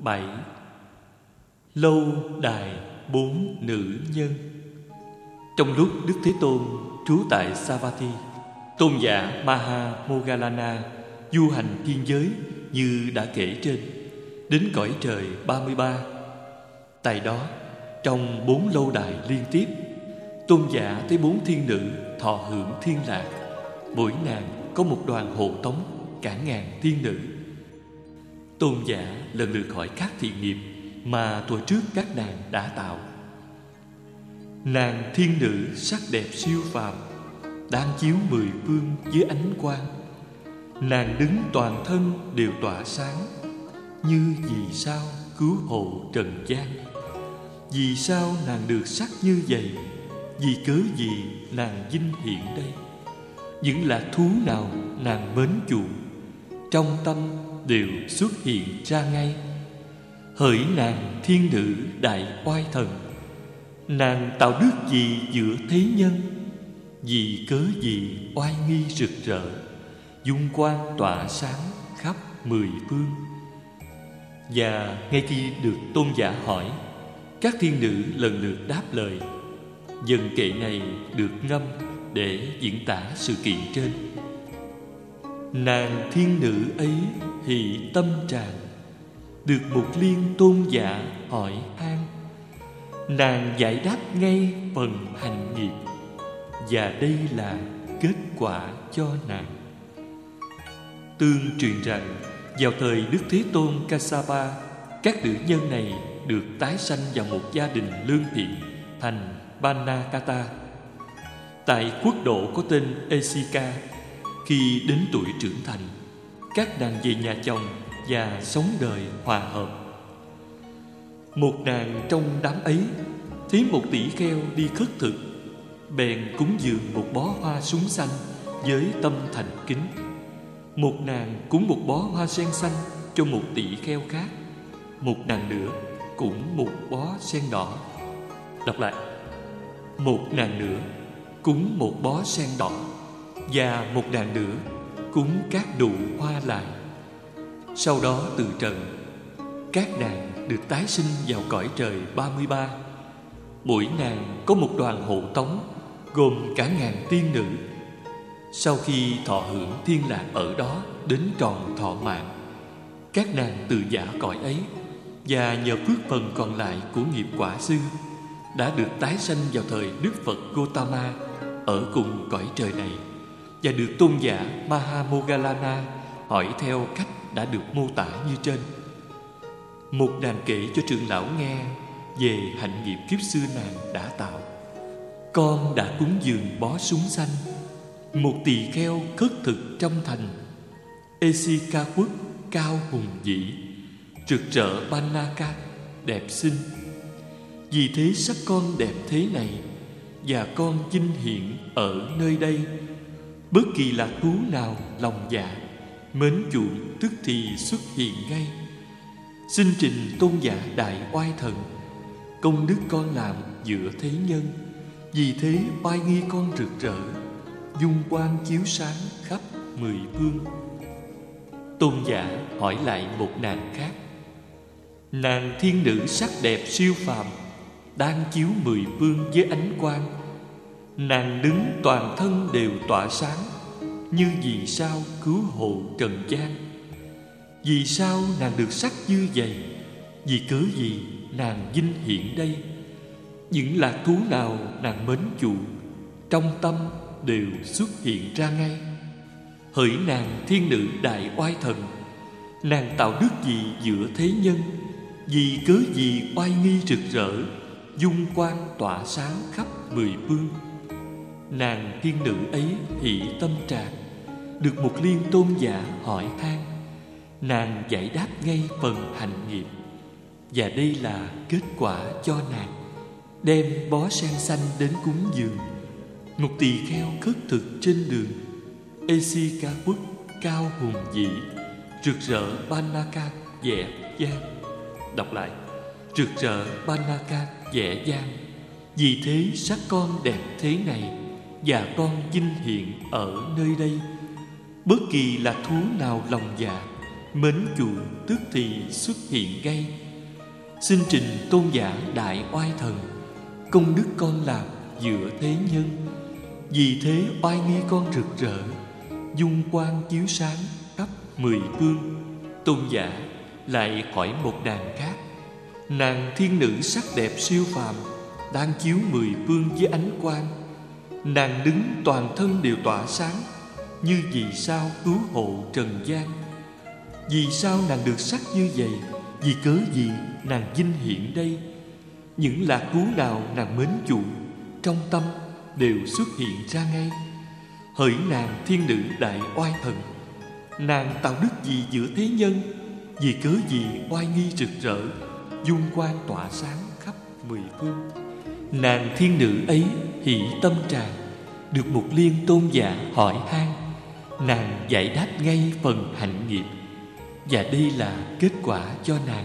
7. Lâu đài 4 nữ nhân. Trong lúc Đức Thế Tôn trú tại Savatthi, tôn giả Maha Moggallana du hành thiên giới như đã kể trên, đến cõi trời 33. Tại đó, trong 4 lâu đài liên tiếp, tôn giả thấy 4 thiên nữ thọ hưởng thiên lạc. Mỗi nàng có một đoàn hộ tống cả ngàn thiên nữ. Tôn giả lần lượt hỏi các thiện nghiệp mà thuở trước các nàng đã tạo. Nàng thiên nữ sắc đẹp siêu phàm, đang chiếu 10 phương dưới ánh quang. Nàng đứng toàn thân đều tỏa sáng, như vì sao cứu hộ trần gian. Vì sao nàng được sắc như vậy? Vì cớ gì nàng vinh hiện đây? Những lạc thú nào nàng mến chuộng, trong tâm đều xuất hiện ra ngay. Hỡi nàng thiên nữ đại oai thần, nàng tạo đức gì giữa thế nhân? Vì cớ gì oai nghi rực rỡ, dung quang tỏa sáng khắp 10 phương? Và ngay khi được tôn giả hỏi, các thiên nữ lần lượt đáp lời. Dần kệ này được ngâm để diễn tả sự kiện trên. Nàng thiên nữ ấy hỷ tâm tràn, được một liên tôn giả hỏi han. Nàng giải đáp ngay phần hành nghiệp, và đây là kết quả cho nàng. Tương truyền rằng vào thời Đức Thế Tôn Kassapa, các nữ nhân này được tái sanh vào một gia đình lương thiện thành Banakata. Tại quốc độ có tên Esika, khi đến tuổi trưởng thành, các nàng về nhà chồng và sống đời hòa hợp. Một nàng trong đám ấy thấy một tỷ kheo đi khất thực, bèn cúng dường một bó hoa súng xanh với tâm thành kính. Một nàng cúng một bó hoa sen xanh cho một tỷ kheo khác. Một nàng nữa cũng một bó sen đỏ. Đọc lại: một nàng nữa cúng một bó sen đỏ, và một nàng nữa cúng các đủ hoa lại. Sau đó từ trần, các nàng được tái sinh vào cõi trời 33. Mỗi nàng có một đoàn hộ tống gồm cả ngàn tiên nữ. Sau khi thọ hưởng thiên lạc ở đó đến tròn thọ mạng, các nàng từ giã cõi ấy, và nhờ phước phần còn lại của nghiệp quả xưa, đã được tái sanh vào thời Đức Phật Gotama ở cùng cõi trời này, và được tôn giả Maha Moggallana hỏi theo cách đã được mô tả như trên. Một nàng kể cho trưởng lão nghe về hạnh nghiệp kiếp xưa nàng đã tạo. Con đã cúng dường bó súng xanh, một tỳ kheo khất thực trong thành Esika quốc cao hùng vĩ, rực rỡ Banaka đẹp xinh. Vì thế sắc con đẹp thế này, và con vinh hiện ở nơi đây. Bất kỳ lạc thú nào lòng dạ mến chuộng tức thì xuất hiện ngay. Xin trình tôn giả đại oai thần, công đức con làm giữa thế nhân. Vì thế oai nghi con rực rỡ, dung quang chiếu sáng khắp 10 phương. Tôn giả hỏi lại một nàng khác. Nàng thiên nữ sắc đẹp siêu phàm, đang chiếu 10 phương với ánh quang. Nàng đứng toàn thân đều tỏa sáng, như vì sao cứu hộ trần gian. Vì sao nàng được sắc như vậy? Vì cớ gì nàng vinh hiện đây? Những lạc thú nào nàng mến chuộng, trong tâm đều xuất hiện ra ngay. Hỡi nàng thiên nữ đại oai thần, nàng tạo đức gì giữa thế nhân? Vì cớ gì oai nghi rực rỡ, dung quang tỏa sáng khắp 10 phương? Nàng thiên nữ ấy hỷ tâm tràn, được một liên tôn giả hỏi han. Nàng giải đáp ngay phần hành nghiệp, và đây là kết quả cho nàng. Đem bó sen xanh đến cúng dường. Một tỳ kheo khất thực trên đường Esika quốc cao hùng vĩ, rực rỡ Banaka dẻ dang. Đọc lại: rực rỡ Banaka dẻ dang. Vì thế sắc con đẹp thế này, và con vinh hiện ở nơi đây. Bất kỳ lạc thú nào lòng dạ mến chuộng tức thì xuất hiện ngay. Xin trình tôn giả đại oai thần, công đức con làm giữa thế nhân. Vì thế oai nghi con rực rỡ, dung quang chiếu sáng khắp mười phương. Tôn giả lại hỏi một nàng khác: nàng thiên nữ sắc đẹp siêu phàm, đang chiếu mười phương với ánh quang. Nàng đứng toàn thân đều tỏa sáng, như vì sao cứu hộ trần gian. Vì sao nàng được sắc như vậy? Vì cớ gì nàng vinh hiện đây? Những lạc thú nào nàng mến chuộng, trong tâm đều xuất hiện ra ngay. Hỡi nàng thiên nữ đại oai thần, nàng tạo đức gì giữa thế nhân? Vì cớ gì oai nghi rực rỡ, dung quang tỏa sáng khắp mười phương? Nàng thiên nữ ấy hỷ tâm tràn, được Mục Liên tôn giả hỏi han. Nàng giải đáp ngay phần hạnh nghiệp, và đây là kết quả cho nàng.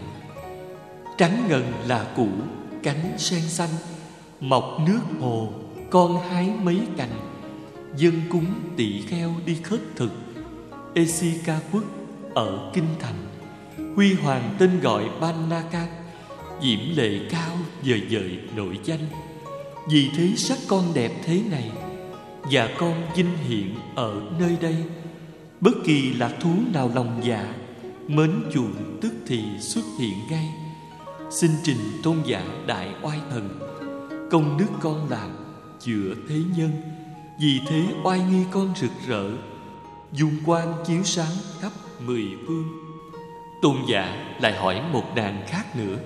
Trắng ngần là củ, cánh sen xanh, mọc nước hồ, con hái mấy cành. Dân cúng tỳ kheo đi khất thực, Ê Si Ca Quốc ở kinh thành. Huy hoàng tên gọi Ban Na Can, diễm lệ cao vời vợi nội danh. Vì thế sắc con đẹp thế này, và con vinh hiện ở nơi đây. Bất kỳ lạc thú nào lòng dạ, mến chuộng tức thì xuất hiện ngay. Xin trình tôn giả đại oai thần, công đức con làm giữa thế nhân. Vì thế oai nghi con rực rỡ, dung quang chiếu sáng khắp mười phương. Tôn giả lại hỏi một nàng khác nữa: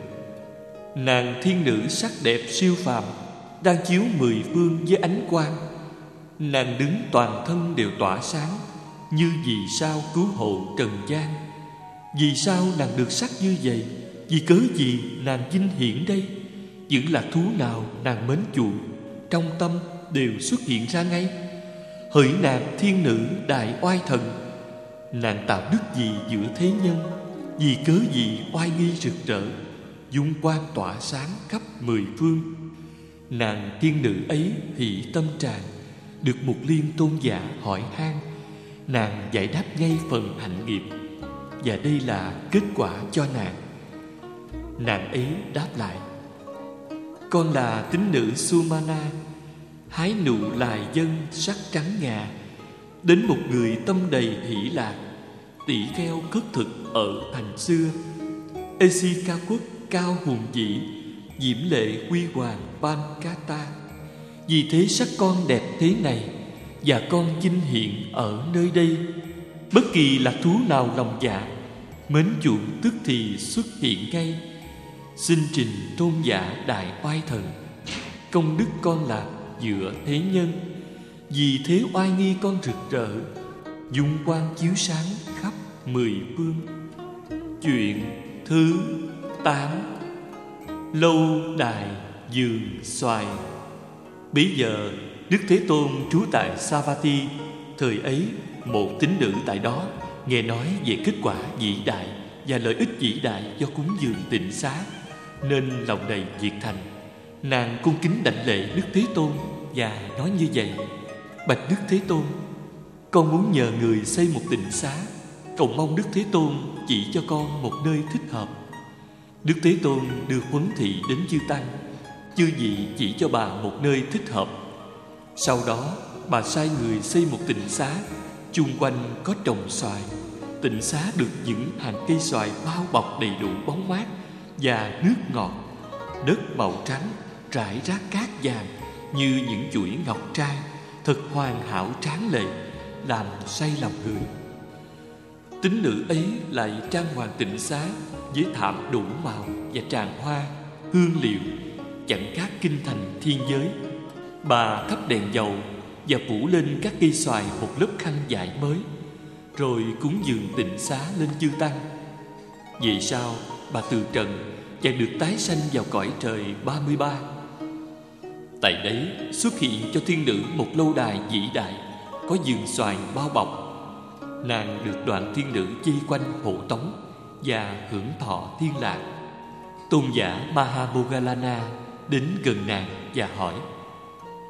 nàng thiên nữ sắc đẹp siêu phàm, đang chiếu mười phương với ánh quang. Nàng đứng toàn thân đều tỏa sáng, như vì sao cứu hộ trần gian. Vì sao nàng được sắc như vậy? Vì cớ gì nàng vinh hiển đây? Những lạc thú nào nàng mến chuộng, trong tâm đều xuất hiện ra ngay. Hỡi nàng thiên nữ đại oai thần, nàng tạo đức gì giữa thế nhân? Vì cớ gì oai nghi rực rỡ, dung quang tỏa sáng khắp mười phương? Nàng thiên nữ ấy hỷ tâm tràn, được Mục Liên tôn giả hỏi han. Nàng giải đáp ngay phần hạnh nghiệp, và đây là kết quả cho nàng. Nàng ấy đáp lại: con là tín nữ Sumana, hái nụ lài dân sắc trắng ngà, đến một người tâm đầy hỷ lạc, tỷ kheo khất thực ở thành xưa. Ê Si Ca Quốc cao hùng vĩ, diễm lệ quy hoàng Pankata. Vì thế sắc con đẹp thế này, và con vinh hiện ở nơi đây. Bất kỳ lạc thú nào lòng dạ, mến chuộng tức thì xuất hiện ngay. Xin trình tôn giả đại oai thần, công đức con làm giữa thế nhân. Vì thế oai nghi con rực rỡ, dung quang chiếu sáng khắp mười phương. Chuyện thứ 8. Lâu đài vườn xoài. Bấy giờ Đức Thế Tôn trú tại Savatthi. Thời ấy một tín nữ tại đó nghe nói về kết quả vĩ đại và lợi ích vĩ đại do cúng dường tịnh xá, nên lòng đầy nhiệt thành. Nàng cung kính đảnh lễ Đức Thế Tôn và nói như vậy: bạch Đức Thế Tôn, con muốn nhờ người xây một tịnh xá, cầu mong Đức Thế Tôn chỉ cho con một nơi thích hợp. Đức Thế Tôn đưa huấn thị đến chư tăng. Chư vị chỉ cho bà một nơi thích hợp. Sau đó bà sai người xây một tịnh xá, chung quanh có trồng xoài. Tịnh xá được những hàng cây xoài bao bọc đầy đủ bóng mát và nước ngọt. Đất màu trắng rải rác cát vàng như những chuỗi ngọc trai, thật hoàn hảo tráng lệ, làm say lòng người. Tín nữ ấy lại trang hoàng tịnh xá với thảm đủ màu và tràng hoa, hương liệu, chặn các kinh thành thiên giới. Bà thắp đèn dầu và phủ lên các cây xoài một lớp khăn vải mới, rồi cúng dường tịnh xá lên chư tăng. Về sau bà từ trần và được tái sanh vào cõi trời 33. Tại đấy xuất hiện cho thiên nữ một lâu đài vĩ đại, có vườn xoài bao bọc. Nàng được đoàn thiên nữ vây quanh hộ tống và hưởng thọ thiên lạc. Tôn giả Mahamoggallana đến gần nàng và hỏi: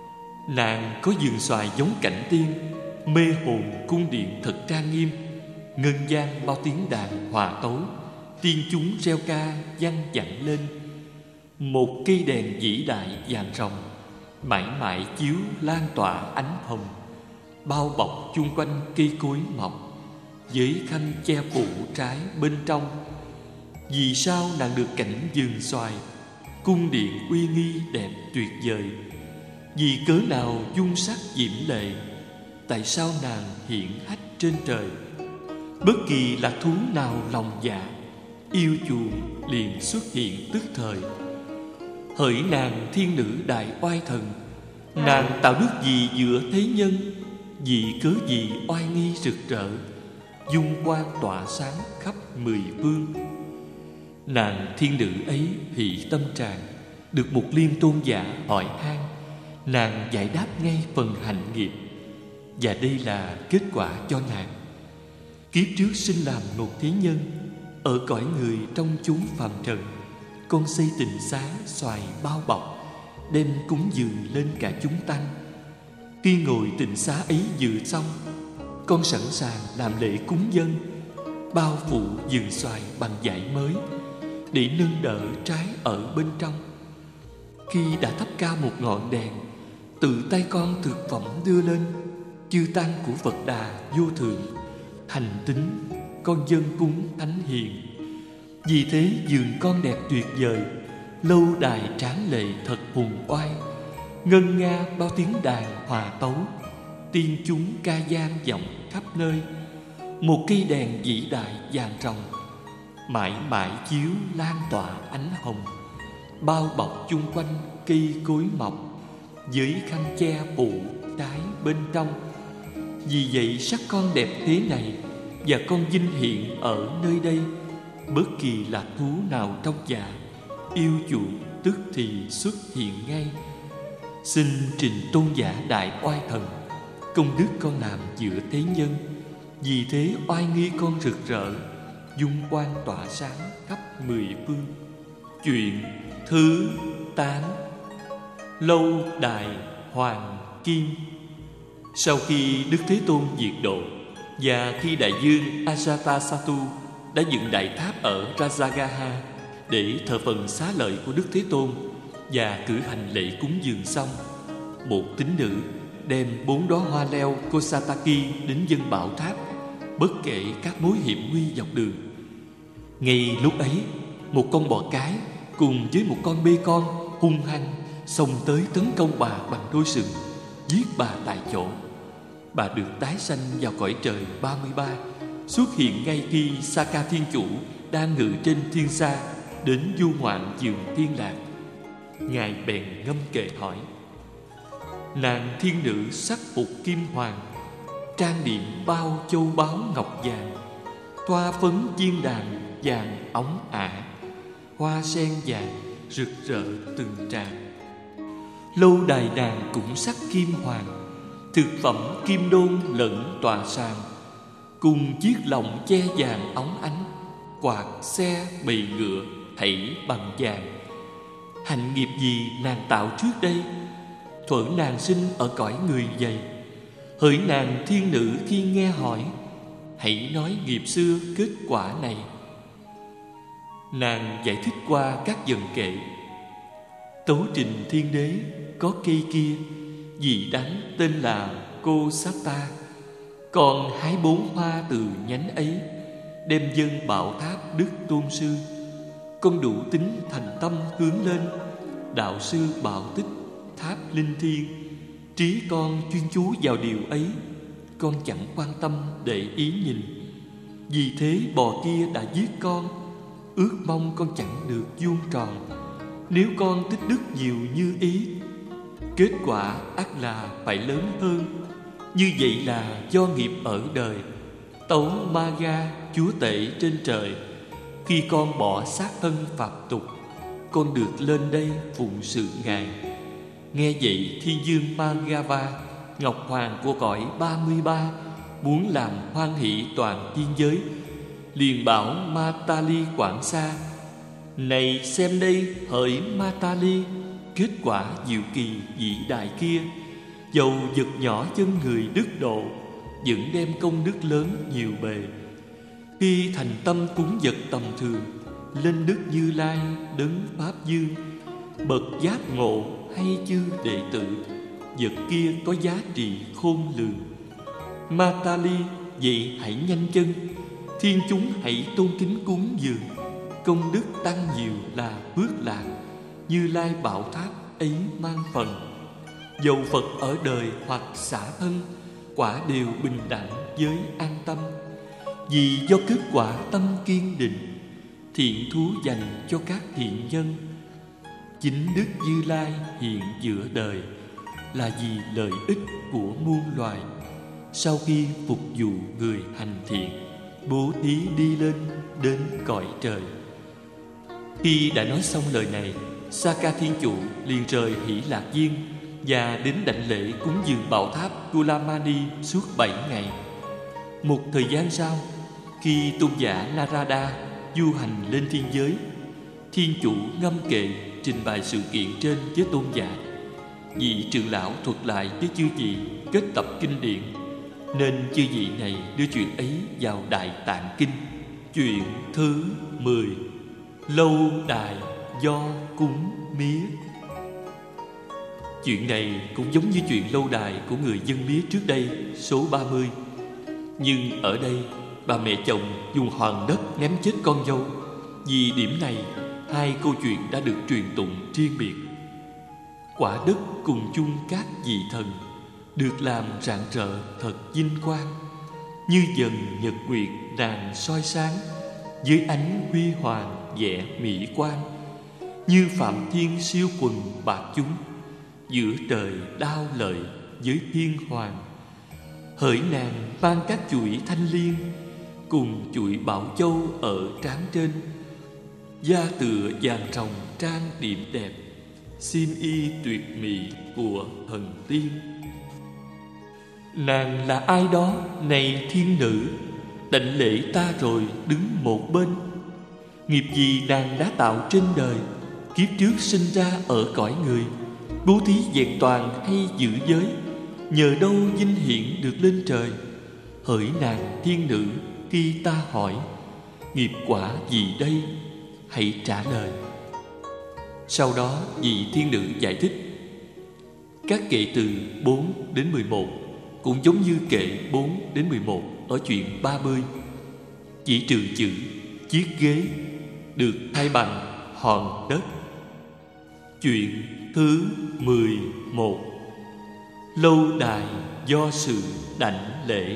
nàng có vườn xoài giống cảnh tiên, mê hồn cung điện thật trang nghiêm. ngân vang bao tiếng đàn hòa tấu, tiên chúng reo ca văng vẳng lên. Một cây đèn vĩ đại vàng ròng mãi mãi chiếu lan tỏa ánh hồng, bao bọc chung quanh cây cối mọc, với khăn che phủ trái bên trong. Vì sao nàng được cảnh vườn xoài, cung điện uy nghi đẹp tuyệt vời? Vì cớ nào dung sắc diễm lệ, tại sao nàng hiển hách trên trời? Bất kỳ lạc thú nào lòng dạ, yêu chuộng liền xuất hiện tức thời. Hỡi nàng thiên nữ đại oai thần, nàng tạo đức gì giữa thế nhân? Vì cớ gì oai nghi rực rỡ, dung quang tỏa sáng khắp mười phương? Nàng thiên nữ ấy hỷ tâm tràng, được Mục Liên tôn giả hỏi han. Nàng giải đáp ngay phần hạnh nghiệp, và đây là kết quả cho nàng. Kiếp trước sinh làm một thế nhân, ở cõi người trong chúng phàm trần, con xây tịnh xá xoài bao bọc, đem cúng dường lên cả chúng tăng. Khi ngồi tịnh xá ấy dự xong, con sẵn sàng làm lễ cúng dâng, bao phủ vườn xoài bằng vải mới, để nâng đỡ trái ở bên trong. Khi đã thắp cao một ngọn đèn, tự tay con thực phẩm đưa lên, chư tăng của Phật Đà vô thượng, thành tín con dâng cúng thánh hiền. Vì thế vườn con đẹp tuyệt vời, lâu đài tráng lệ thật hùng oai, ngân nga bao tiếng đàn hòa tấu, tiên chúng ca vang vọng khắp nơi. Một cây đèn vĩ đại vàng ròng mãi mãi chiếu lan tỏa ánh hồng, bao bọc chung quanh cây cối mọc, với khăn che phủ trái bên trong. Vì vậy sắc con đẹp thế này, và con vinh hiện ở nơi đây. Bất kỳ lạc thú nào trong dạ, yêu chuộng tức thì xuất hiện ngay. Xin trình tôn giả đại oai thần, công đức con làm giữa thế nhân. Vì thế oai nghi con rực rỡ, dung quang tỏa sáng khắp mười phương. Chuyện thứ 8. Lâu đài hoàng kim. Sau khi Đức Thế Tôn diệt độ, và khi đại vương Ajatasattu đã dựng đại tháp ở Rajagaha để thờ phần xá lợi của Đức Thế Tôn và cử hành lễ cúng dường xong, một tín nữ đem 4 đóa hoa leo Kosataki đến dâng bảo tháp, bất kể các mối hiểm nguy dọc đường. Ngay lúc ấy, một con bò cái cùng với một con bê con hung hăng xông tới tấn công bà bằng đôi sừng, giết bà tại chỗ. Bà được tái sanh vào cõi trời 33, xuất hiện ngay khi Saka Thiên Chủ đang ngự trên thiên sa đến du ngoạn vườn Tiên Lạc. Ngài bèn ngâm kệ hỏi: nàng thiên nữ sắc phục kim hoàng, trang điểm bao châu báu ngọc vàng, thoa phấn viên đàn vàng óng ả, hoa sen vàng rực rỡ từng tràng. Lâu đài nàng cũng sắc kim hoàng, thực phẩm kim đôn lẫn tòa sàn, cùng chiếc lọng che vàng óng ánh, quạt xe bầy ngựa thảy bằng vàng. Hạnh nghiệp gì nàng tạo trước đây, thuở nàng sinh ở cõi người dày? Hỡi nàng thiên nữ khi nghe hỏi, hãy nói nghiệp xưa kết quả này. Nàng giải thích qua các dần kệ: tấu trình thiên đế có cây kia, vị đắng tên là Cô Sata. Còn hái 4 hoa từ nhánh ấy, đem dâng bảo tháp Đức Tôn Sư. Con đủ tính thành tâm hướng lên, đạo sư bảo tích tháp linh thiêng. Trí con chuyên chú vào điều ấy, con chẳng quan tâm để ý nhìn. Vì thế bò kia đã giết con, ước mong con chẳng được vuông tròn. Nếu con tích đức nhiều như ý, kết quả ắt là phải lớn hơn. Như vậy là do nghiệp ở đời. Tấu Maga chúa tể trên trời, khi con bỏ xác thân phạm tục, con được lên đây phụng sự Ngài. Nghe vậy Thiên Dương Magava, Ngọc Hoàng của cõi 33, muốn làm hoan hỷ toàn thiên giới, liền bảo Matali Quảng Sa: này xem đây hỡi Matali, kết quả diệu kỳ vĩ đại kia, dầu vật nhỏ chân người đức độ, vẫn đem công đức lớn nhiều bề. Khi thành tâm cúng vật tầm thường lên Đức Như Lai đấng Pháp Dương, bậc giác ngộ hay chư đệ tử, vật kia có giá trị khôn lường. Matali, vậy hãy nhanh chân, thiên chúng hãy tôn kính cúng dường. Công đức tăng nhiều là phước lạc, Như Lai bảo tháp ấy mang phần. Dầu Phật ở đời hoặc xả thân, quả đều bình đẳng với an tâm. Vì do kết quả tâm kiên định, thiện thú dành cho các thiện nhân. Chính Đức Như Lai hiện giữa đời là vì lợi ích của muôn loài. Sau khi phục vụ người hành thiện, bố thí đi lên đến cõi trời. Khi đã nói xong lời này, Sa-ca Thiên Chủ liền rời Hỷ Lạc Viên và đến đảnh lễ cúng dường bảo tháp Gulamani suốt 7 ngày. Một thời gian sau, khi tôn giả Narada du hành lên thiên giới, Thiên Chủ ngâm kệ trình bày sự kiện trên với tôn giả. Vị trưởng lão thuật lại với chư vị kết tập kinh điển, nên chư vị này đưa chuyện ấy vào Đại Tạng Kinh. Chuyện thứ 10: Lâu đài do cúng mía. Chuyện này cũng giống như chuyện lâu đài của người dân mía trước đây, số 30. Nhưng ở đây, bà mẹ chồng dùng hòn đất ném chết con dâu. Vì điểm này, hai câu chuyện đã được truyền tụng riêng biệt. Quả đất cùng chung các vị thần, được làm rạng rỡ thật vinh quang, như dần nhật nguyệt nàng soi sáng, với ánh huy hoàng vẻ mỹ quan, như phạm thiên siêu quần bạc chúng, giữa trời đao lợi với thiên hoàng. Hỡi nàng mang các chuỗi thanh liên, cùng chuỗi bảo châu ở trán trên, da tựa vàng ròng trang điểm đẹp, xiêm y tuyệt mỹ của thần tiên. Nàng là ai đó, này thiên nữ? Đảnh lễ ta rồi đứng một bên. Nghiệp gì nàng đã tạo trên đời? Kiếp trước sinh ra ở cõi người, bố thí vẹn toàn hay giữ giới? Nhờ đâu vinh hiển được lên trời? Hỡi nàng thiên nữ, khi ta hỏi, nghiệp quả gì đây? Hãy trả lời. Sau đó vị thiên nữ giải thích. Các kệ từ 4 đến 11 cũng giống như kệ 4 đến 11 ở chuyện 30, chỉ trừ chữ chiếc ghế được thay bằng hòn đất. Chuyện thứ 11: Lâu đài do sự đảnh lễ.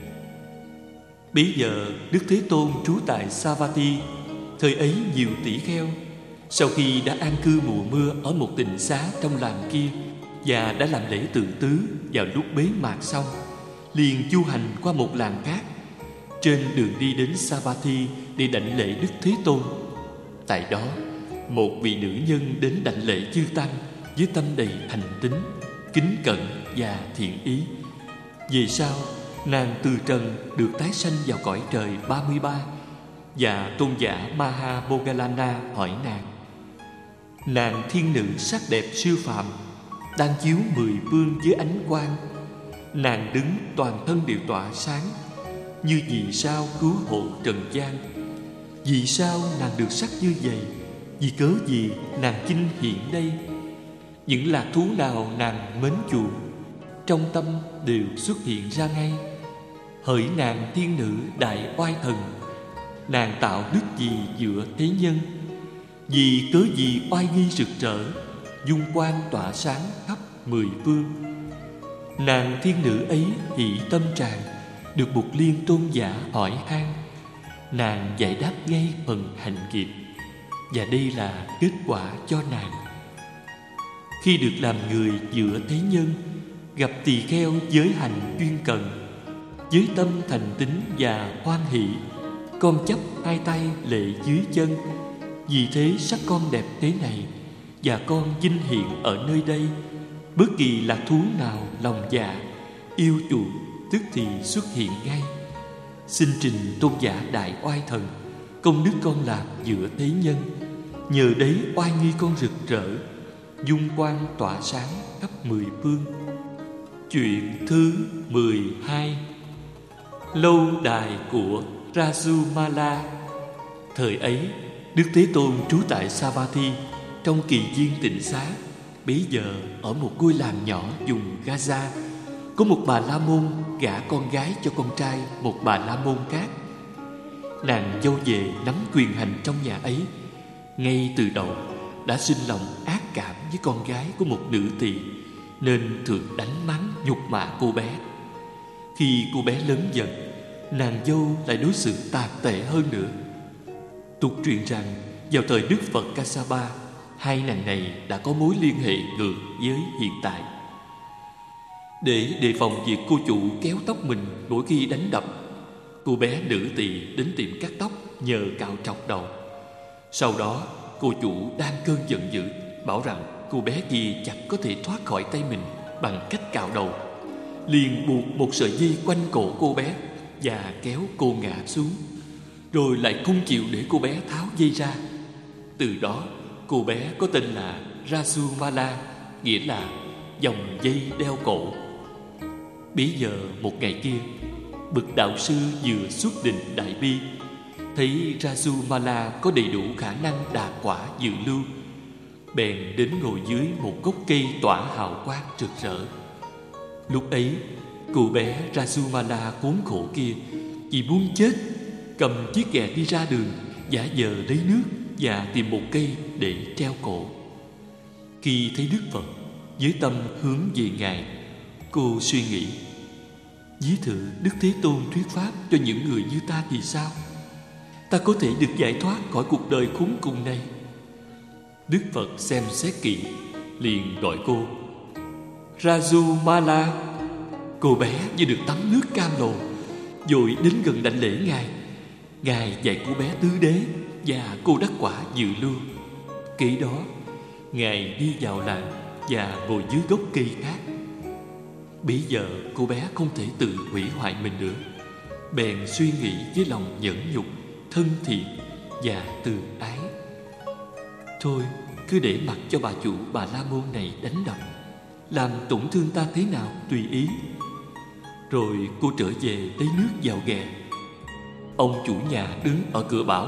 Bấy giờ Đức Thế Tôn trú tại Savatthi. Thời ấy nhiều tỷ kheo, sau khi đã an cư mùa mưa ở một tịnh xá trong làng kia và đã làm lễ tự tứ vào lúc bế mạc xong, liền du hành qua một làng khác. Trên đường đi đến Savatthi để đảnh lễ Đức Thế Tôn, tại đó một vị nữ nhân đến đảnh lễ chư tăng với tâm đầy thành tín, kính cẩn và thiện ý. Về sau, nàng từ trần được tái sanh vào cõi trời 33, và tôn giả Mahamoggallana hỏi nàng. Nàng thiên nữ sắc đẹp siêu phàm, đang chiếu 10 phương với ánh quang. Nàng đứng toàn thân đều tỏa sáng, như vì sao cứu hộ trần gian. Vì sao nàng được sắc như vậy? Vì cớ gì nàng chinh hiện đây? Những lạc thú nào nàng mến chuộng, trong tâm đều xuất hiện ra ngay. Hỡi nàng thiên nữ đại oai thần, nàng tạo đức gì giữa thế nhân? Vì cớ gì oai nghi rực rỡ, dung quang tỏa sáng khắp 10 phương? Nàng thiên nữ ấy hỷ tâm tràn, được Bụt Liên tôn giả hỏi han. Nàng giải đáp ngay phần hành nghiệp, và đây là kết quả cho nàng. Khi được làm người giữa thế nhân, gặp tỳ kheo giới hành chuyên cần, với tâm thành tín và hoan hỷ, con chắp hai tay lễ dưới chân. Vì thế sắc con đẹp thế này, và con vinh hiện ở nơi đây. Bất kỳ lạc thú nào lòng dạ yêu chuộng, tức thì xuất hiện ngay. Xin trình tôn giả đại oai thần, công đức con làm giữa thế nhân, nhờ đấy oai nghi con rực rỡ, dung quang tỏa sáng khắp 10 phương. Chuyện thứ 12: Lâu đài của Rajumala. Thời ấy, Đức Thế Tôn trú tại Savatthi trong kỳ viên tịnh xá. Bấy giờ ở một ngôi làng nhỏ vùng Gaza, có một bà la môn gả con gái cho con trai một bà la môn khác. Nàng dâu về nắm quyền hành trong nhà ấy, ngay từ đầu đã sinh lòng ác cảm với con gái của một nữ tỳ, nên thường đánh mắng nhục mạ cô bé. Khi cô bé lớn dần, nàng dâu lại đối xử tàn tệ hơn nữa. Tục truyền rằng vào thời Đức Phật Kassapa, hai nàng này đã có mối liên hệ ngược với hiện tại. Để đề phòng việc cô chủ kéo tóc mình mỗi khi đánh đập, cô bé nữ tỳ đến tiệm cắt tóc nhờ cạo trọc đầu. Sau đó cô chủ đang cơn giận dữ, bảo rằng cô bé kia chẳng có thể thoát khỏi tay mình bằng cách cạo đầu. Liền buộc một sợi dây quanh cổ cô bé và kéo cô ngã xuống, rồi lại không chịu để cô bé tháo dây ra. Từ đó cô bé có tên là Rajumala, nghĩa là vòng dây đeo cổ. Bấy giờ một ngày kia, bậc đạo sư vừa xuất định đại bi, thấy Rajumala có đầy đủ khả năng đạt quả dự lưu, bèn đến ngồi dưới một gốc cây tỏa hào quang rực rỡ. Lúc ấy, cô bé Rajumala khốn khổ kia vì muốn chết, cầm chiếc ghẹ đi ra đường, giả vờ lấy nước và tìm một cây để treo cổ. Khi thấy Đức Phật, với tâm hướng về Ngài, cô suy nghĩ: ví thử Đức Thế Tôn thuyết pháp cho những người như ta thì sao? Ta có thể được giải thoát khỏi cuộc đời khốn cùng này. Đức Phật xem xét kỹ, liền gọi cô: Rajumala. Cô bé như được tắm nước cam lồ, vội đến gần đảnh lễ Ngài. Ngài dạy cô bé tứ đế và cô đắc quả dự lưu. Kế đó, Ngài đi vào làng và ngồi dưới gốc cây khác. Bây giờ cô bé không thể tự hủy hoại mình nữa, bèn suy nghĩ với lòng nhẫn nhục, thân thiện và từ ái. Thôi, cứ để mặc cho bà chủ bà la môn này đánh đập, làm tổn thương ta thế nào tùy ý. Rồi cô trở về lấy nước vào ghẹ. Ông chủ nhà đứng ở cửa bảo: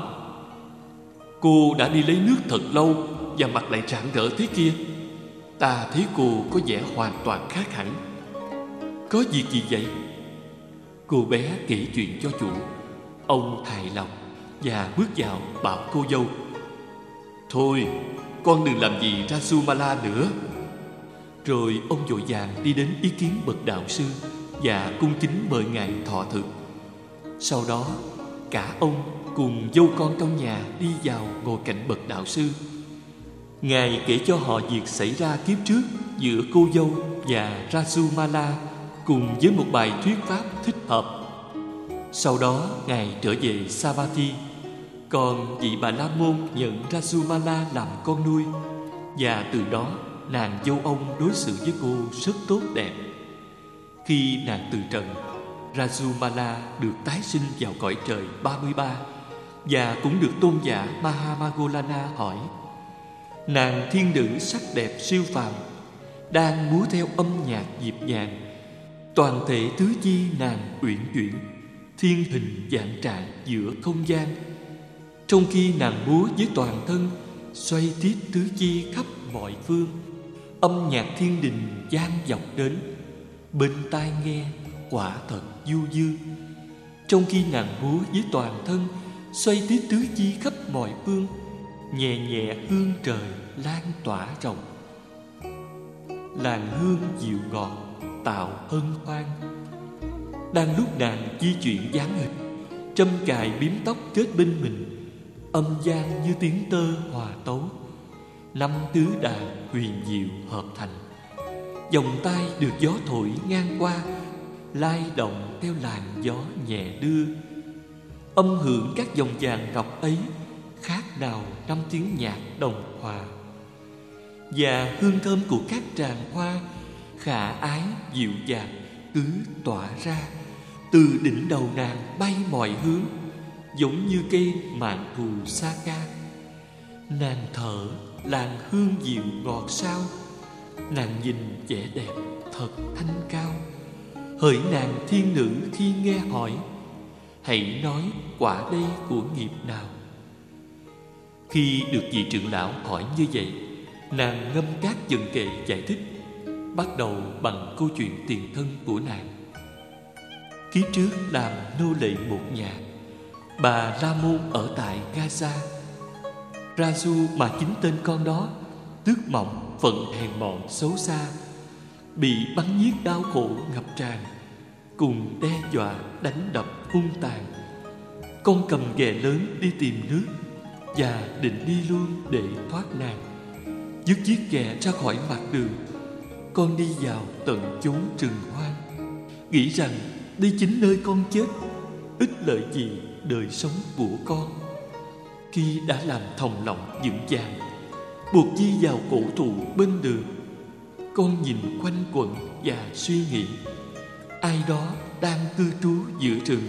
cô đã đi lấy nước thật lâu và mặt lại rạng rỡ thế kia. Ta thấy cô có vẻ hoàn toàn khác hẳn. Có việc gì vậy? Cô bé kể chuyện cho chủ. Ông hài lòng và bước vào bảo cô dâu: thôi, con đừng làm gì Rajumala nữa. Rồi ông vội vàng đi đến ý kiến bậc đạo sư và cung kính mời Ngài thọ thực. Sau đó, cả ông cùng dâu con trong nhà đi vào ngồi cạnh bậc đạo sư. Ngài kể cho họ việc xảy ra kiếp trước giữa cô dâu và Rajumala, cùng với một bài thuyết pháp thích hợp. Sau đó Ngài trở về Savatthi. Còn vị bà la môn nhận Rajumala làm con nuôi, và từ đó nàng dâu ông đối xử với cô rất tốt đẹp. Khi nàng từ trần, Rajumala được tái sinh vào cõi trời 33 và cũng được tôn giả Mahamagolana hỏi. Nàng thiên nữ sắc đẹp siêu phàm, đang múa theo âm nhạc nhịp nhàng. Toàn thể tứ chi nàng uyển chuyển, thiên hình vạn trạng giữa không gian. Trong khi nàng múa với toàn thân, xoay tít tứ chi khắp mọi phương, âm nhạc thiên đình vang vọng đến, bên tai nghe quả thật du dương. Trong khi nàng múa với toàn thân, xoay tít tứ chi khắp mọi phương, nhẹ nhẹ hương trời lan tỏa rộng. Làn hương dịu ngọt tạo hân hoan. Đang lúc nàng di chuyển dáng hình, trâm cài bím tóc kết bên mình, âm vang như tiếng tơ hòa tấu. Năm tứ đàn huyền diệu hợp thành. Vòng tay được gió thổi ngang qua, lay động theo làn gió nhẹ đưa. Âm hưởng các dòng vàng ngọc ấy khác nào năm tiếng nhạc đồng hòa. Và hương thơm của các tràng hoa khả ái dịu dàng cứ tỏa ra, từ đỉnh đầu nàng bay mọi hướng, giống như cây mạn thù sa ca. Nàng thở làn hương dịu ngọt sao, nàng nhìn vẻ đẹp thật thanh cao. Hỡi nàng thiên nữ khi nghe hỏi, hãy nói quả đây của nghiệp nào. Khi được vị trưởng lão hỏi như vậy, nàng ngâm các dần kệ giải thích, bắt đầu bằng câu chuyện tiền thân của nàng. Kiếp trước làm nô lệ một nhà, bà La Môn ở tại Gaza. Raju mà chính tên con đó, tước mộng phận hèn mọn xấu xa, bị bắn giết đau khổ ngập tràn, cùng đe dọa đánh đập hung tàn. Con cầm ghè lớn đi tìm nước và định đi luôn để thoát nạn. Dứt chiếc ghè ra khỏi mặt đường, con đi vào tận chốn rừng hoang, nghĩ rằng đây chính nơi con chết, ích lợi gì đời sống của con. Khi đã làm thòng lọng vững vàng, buộc dây vào cổ thụ bên đường, con nhìn quanh quẩn và suy nghĩ ai đó đang cư trú giữa rừng.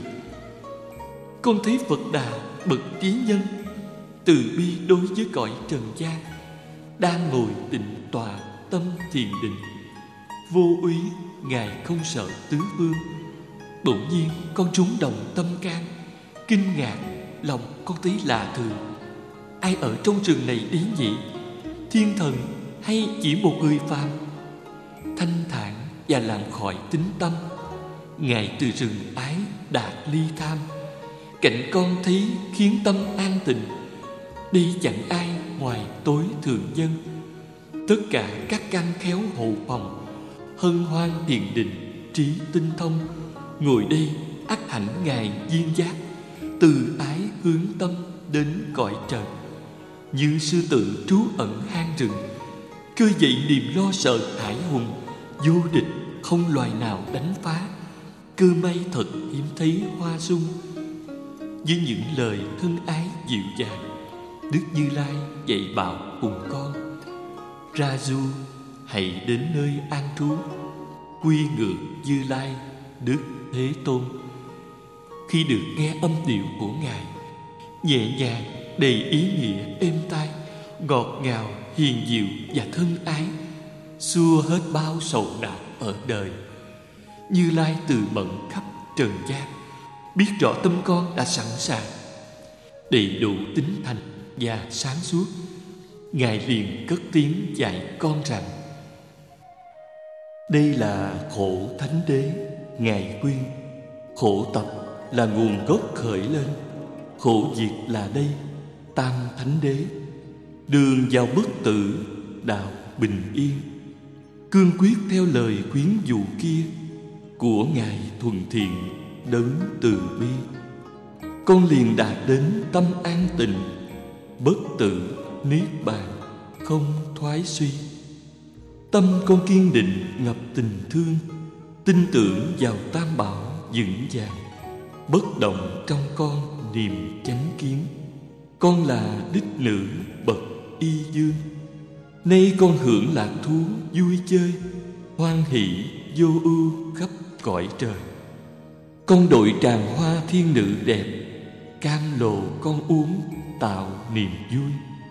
Con thấy Phật Đà bậc trí nhân, từ bi đối với cõi trần gian, đang ngồi tịnh tọa tâm thiền định. Vô úy Ngài không sợ tứ phương. Bỗng nhiên con trúng động tâm can, kinh ngạc, lòng con thấy lạ thường. Ai ở trong rừng này đến nhỉ? Thiên thần hay chỉ một người phàm? Thanh thản và làm khỏi tính tâm, Ngài từ rừng ái đạt ly tham. Cảnh con thấy khiến tâm an tịnh. Đây chẳng ai ngoài tối thượng nhân. Tất cả các căn khéo hộ phòng, hân hoan thiền định, trí tinh thông, ngồi đây ắt hạnh Ngài duyên giác, từ ái hướng tâm đến cõi trời. Như sư tử trú ẩn hang rừng, khơi dậy niềm lo sợ hãi hùng, vô địch không loài nào đánh phá. Cơ may thật hiếm thấy hoa sung. Với những lời thân ái dịu dàng, Đức Như Lai dạy bảo cùng con: Raju, hãy đến nơi an trú, quy ngưỡng Như Lai Đức Thế Tôn. Khi được nghe âm điệu của Ngài, nhẹ nhàng, đầy ý nghĩa, êm tai, ngọt ngào, hiền diệu và thân ái, xua hết bao sầu não ở đời. Như Lai từ mẫn khắp trần gian, biết rõ tâm con đã sẵn sàng, đầy đủ tín thành và sáng suốt. Ngài liền cất tiếng dạy con rằng: đây là khổ thánh đế. Ngài khuyên: khổ tập là nguồn gốc khởi lên, khổ diệt là đây tam thánh đế. Đường vào bất tử, đạo bình yên. Cương quyết theo lời khuyến dụ kia của Ngài thuần thiện đấng từ bi, con liền đạt đến tâm an tịnh, bất tử niết bàn không thoái suy. Tâm con kiên định ngập tình thương, tin tưởng vào tam bảo vững vàng. Bất động trong con niềm chánh kiến, con là đích nữ bậc y dương. Nay con hưởng lạc thú vui chơi, hoan hỷ vô ưu khắp cõi trời. Con đội tràng hoa thiên nữ đẹp, cam lồ con uống tạo niềm vui.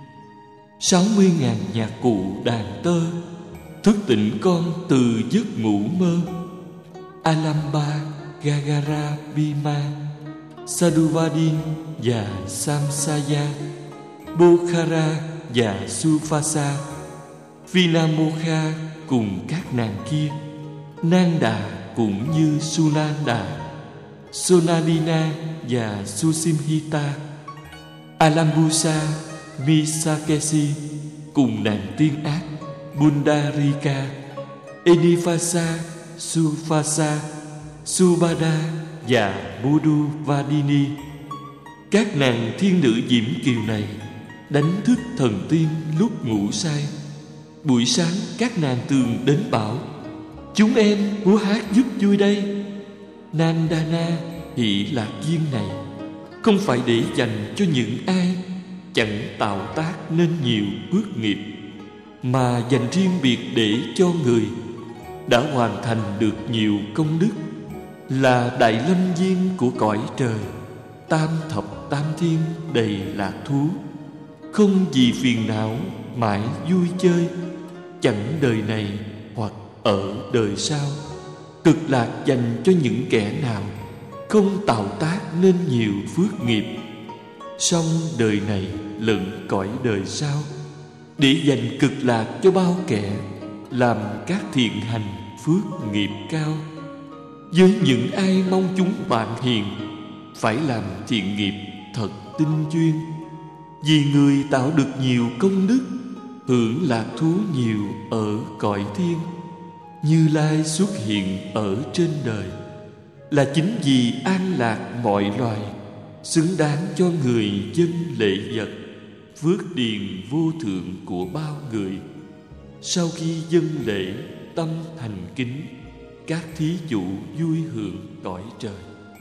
60.000 nhạc cụ đàn tơ thức tỉnh con từ giấc ngủ mơ. Alamba, Gagara, Bhima, Sadhuvadin và Samsaya, Bokhara và Sufasa, Vinamokha cùng các nàng kia, Nanda cũng như Sunanda, Sonalina và Susimhita, Alambusa, Misakesi cùng nàng tiên ác Bundarika, Enifasa, Sufasa, Subada và Buduvadini. Các nàng thiên nữ diễm kiều này đánh thức thần tiên lúc ngủ say. Buổi sáng các nàng thường đến bảo: chúng em múa hát giúp vui đây. Nandana hỷ lạc viên này không phải để dành cho những ai chẳng tạo tác nên nhiều phước nghiệp, mà dành riêng biệt để cho người đã hoàn thành được nhiều công đức, là đại lâm viên của cõi trời, tam thập tam thiên đầy lạc thú, không vì phiền não mãi vui chơi, chẳng đời này hoặc ở đời sau. Cực lạc dành cho những kẻ nào không tạo tác nên nhiều phước nghiệp, song đời này lẫn cõi đời sau, để dành cực lạc cho bao kẻ làm các thiện hành phước nghiệp cao. Với những ai mong chúng bạn hiền, phải làm thiện nghiệp thật tinh chuyên, vì người tạo được nhiều công đức, hưởng lạc thú nhiều ở cõi thiên. Như Lai xuất hiện ở trên đời là chính vì an lạc mọi loài, xứng đáng cho người dân lễ vật, phước điền vô thượng của bao người. Sau khi dâng lễ, tâm thành kính, các thí chủ vui hưởng cõi trời.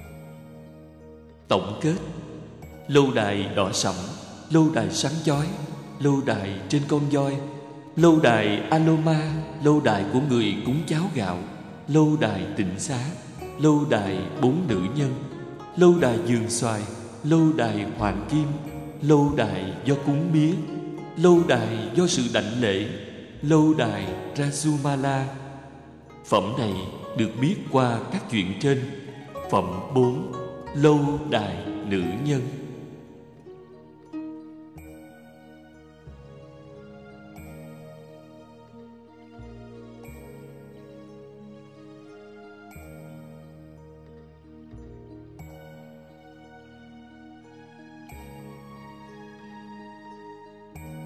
Tổng kết: lâu đài đỏ sẫm, lâu đài sáng chói, lâu đài trên con voi, lâu đài Aloma, lâu đài của người cúng cháo gạo, lâu đài tịnh xá, lâu đài 4 nữ nhân, lâu đài vườn xoài, lâu đài hoàng kim, lâu đài do cúng mía, lâu đài do sự đảnh lễ, lâu đài Rajumala. Phẩm này được biết qua các chuyện trên. Phẩm 4: lâu đài nữ nhân.